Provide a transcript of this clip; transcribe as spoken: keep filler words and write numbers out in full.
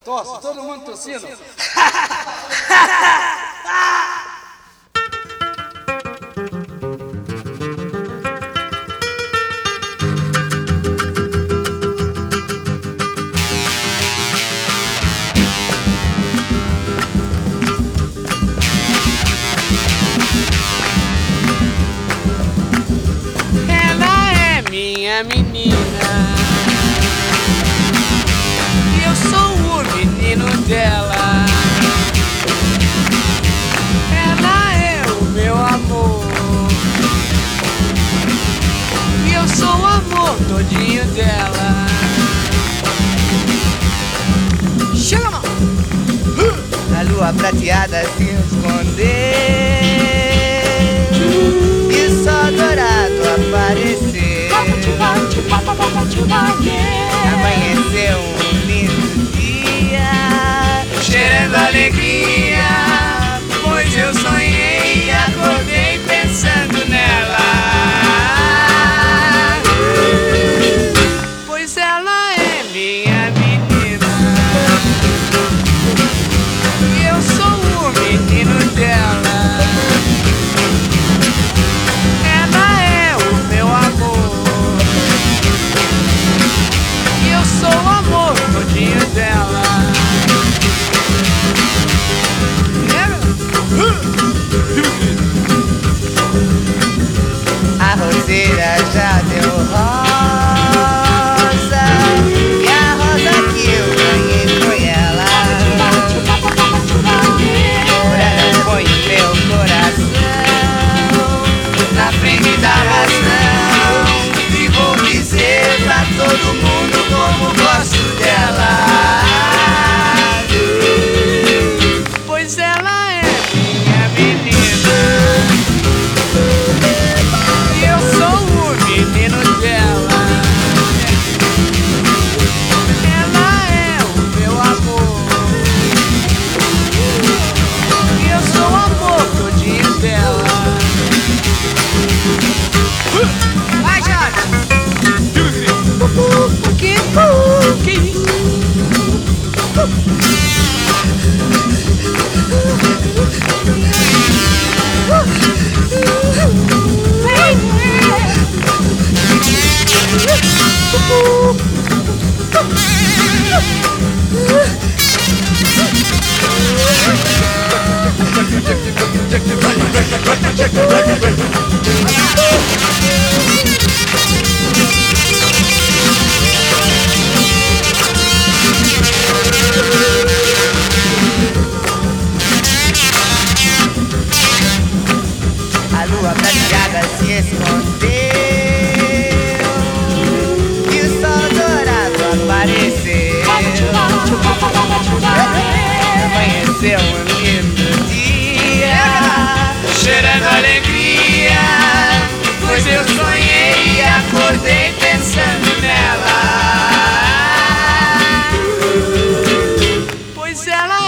Tosse, todo mundo tossindo. Ela é minha menina e eu sou o menino dela. Ela é o meu amor e eu sou o amor todinho dela. Chega, mão! A lua prateada se escondeu e o sol dourado apareceu. Amanheceu um lindo dia, Cheirando alegria, pois eu sonhei e acordei pensando nela. Pois ela é minha menina e eu sou o menino dela. Ela é o meu amor e eu sou o amor todinho dela. a roseira já deu rosa e a rosa que eu ganhei foi ela. Ora, põe o meu coração Na frente da razão e vou dizer pra todo mundo como gosto dela. Pois ela é minha menina e eu sou o menino dela. Ela é o meu amor e eu sou o amor todinho dela. Vai, Jorge! Que, que isso? A lua prateada se escondeu e o sol dourado apareceu. Amanheceu um lindo dia, Cheirando alegria, pois eu sonhei e acordei pensando nela. Pois ela